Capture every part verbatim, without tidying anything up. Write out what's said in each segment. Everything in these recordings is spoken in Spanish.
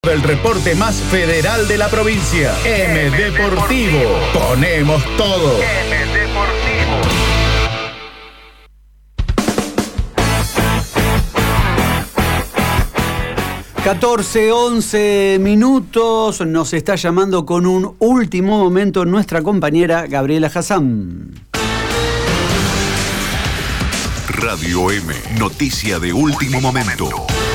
El reporte más federal de la provincia. M Deportivo. Ponemos todo. M Deportivo. catorce, once minutos. Nos está llamando con un último momento nuestra compañera Gabriela Hassan. Radio M, noticia de último momento.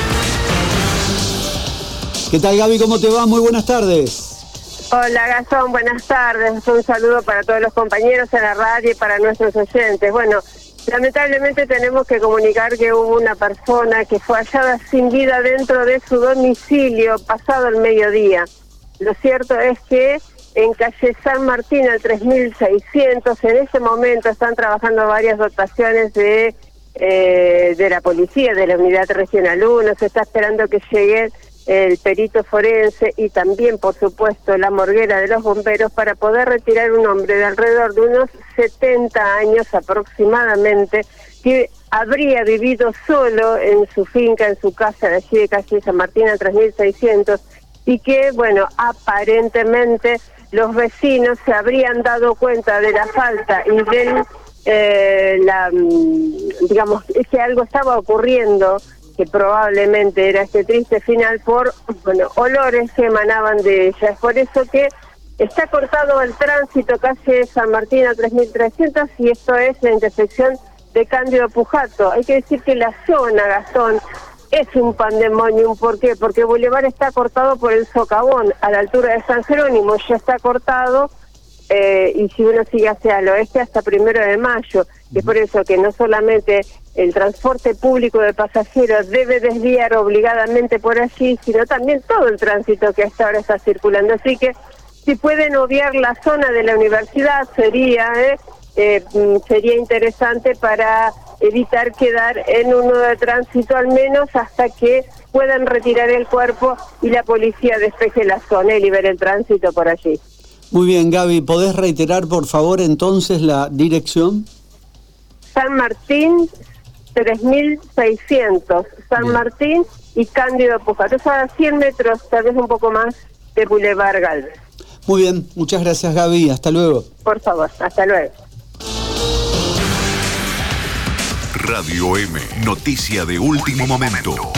¿Qué tal, Gaby? ¿Cómo te va? Muy buenas tardes. Hola, Gastón, buenas tardes. Un saludo para todos los compañeros en la radio y para nuestros oyentes. Bueno, lamentablemente tenemos que comunicar que hubo una persona que fue hallada sin vida dentro de su domicilio pasado el mediodía. Lo cierto es que en calle San Martín, al tres mil seiscientos, en ese momento están trabajando varias dotaciones de, eh, de la policía, de la Unidad Regional uno. Se está esperando que llegue el perito forense y también, por supuesto, la morguera de los bomberos para poder retirar un hombre de alrededor de unos setenta años aproximadamente, que habría vivido solo en su finca, en su casa de allí de calle San Martín a tres mil seiscientos, y que, bueno, aparentemente los vecinos se habrían dado cuenta de la falta y del, eh, la, digamos, que algo estaba ocurriendo, que probablemente era este triste final por, bueno, olores que emanaban de ella. Es por eso que está cortado el tránsito calle San Martín a tres mil trescientos, y esto es la intersección de Cándido Pujato. Hay que decir que la zona, Gastón, es un pandemonium. ¿Por qué? Porque el bulevar está cortado por el socavón, a la altura de San Jerónimo ya está cortado, eh, y si uno sigue hacia el oeste hasta primero de mayo. Es por eso que no solamente el transporte público de pasajeros debe desviar obligadamente por allí, sino también todo el tránsito que hasta ahora está circulando. Así que si pueden obviar la zona de la universidad sería eh, eh, sería interesante para evitar quedar en un nudo de tránsito, al menos hasta que puedan retirar el cuerpo y la policía despeje la zona y libere el tránsito por allí. Muy bien, Gaby, ¿podés reiterar por favor entonces la dirección? San Martín tres mil seiscientos, San Bien. Martín y Cándido Pujato. Es a cien metros, tal vez un poco más, de Boulevard Galvez. Muy bien, muchas gracias, Gaby. Hasta luego. Por favor, hasta luego. Radio M, noticia de último momento.